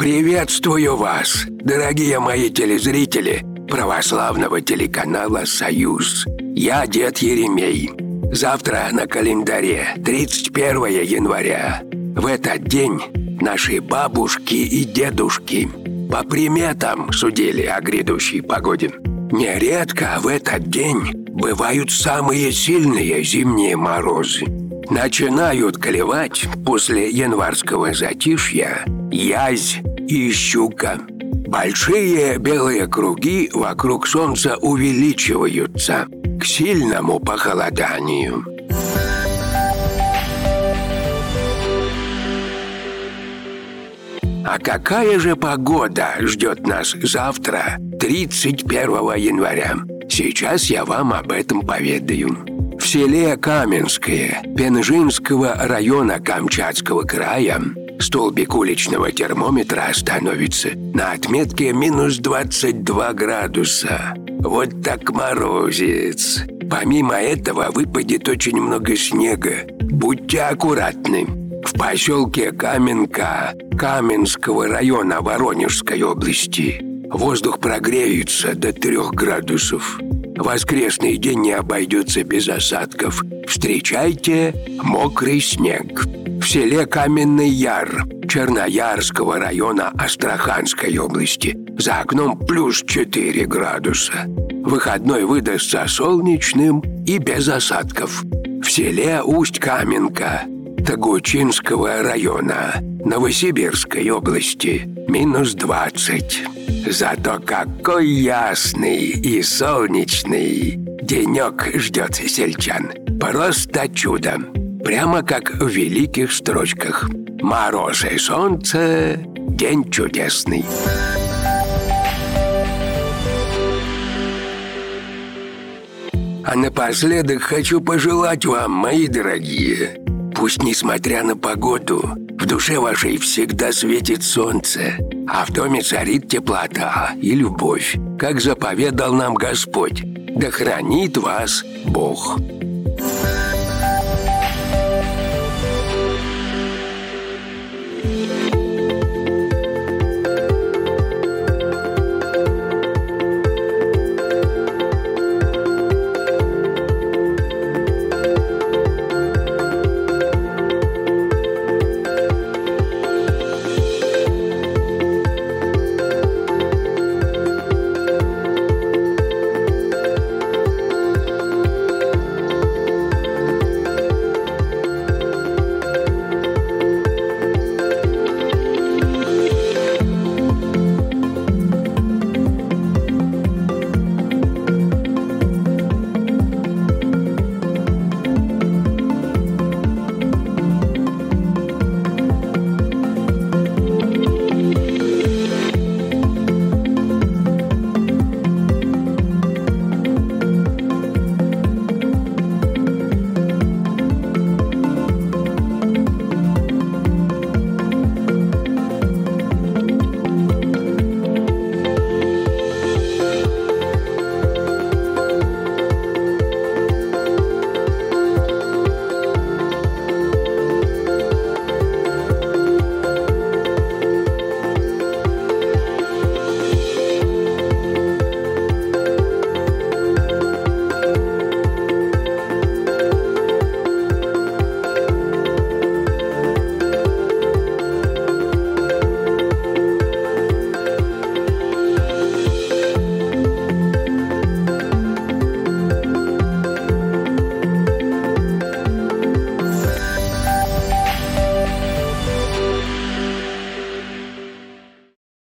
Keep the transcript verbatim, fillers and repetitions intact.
Приветствую вас, дорогие мои телезрители православного телеканала «Союз». Я дед Еремей. Завтра на календаре тридцать первое января. В этот день наши бабушки и дедушки по приметам судили о грядущей погоде. Нередко в этот день бывают самые сильные зимние морозы. Начинают клевать после январского затишья язь и щука. Большие белые круги вокруг солнца увеличиваются к сильному похолоданию. А какая же погода ждет нас завтра, тридцать первого января? Сейчас я вам об этом поведаю. В селе Каменское Пенжинского района Камчатского края столбик уличного термометра остановится на отметке минус двадцать два градуса. Вот так морозец. Помимо этого выпадет очень много снега. Будьте аккуратны. В поселке Каменка Каменского района Воронежской области воздух прогреется до трех градусов. Воскресный день не обойдется без осадков. Встречайте мокрый снег. В селе Каменный Яр Черноярского района Астраханской области за окном плюс четыре градуса. Выходной выдастся солнечным и без осадков. В селе Усть-Каменка Тогучинского района Новосибирской области минус двадцать. Зато какой ясный и солнечный денек ждет сельчан. Просто чудо. Прямо как в великих строчках. Мороз и солнце, день чудесный. А напоследок хочу пожелать вам, мои дорогие, пусть, несмотря на погоду, в душе вашей всегда светит солнце, а в доме царит теплота и любовь, как заповедал нам Господь. Да хранит вас Бог.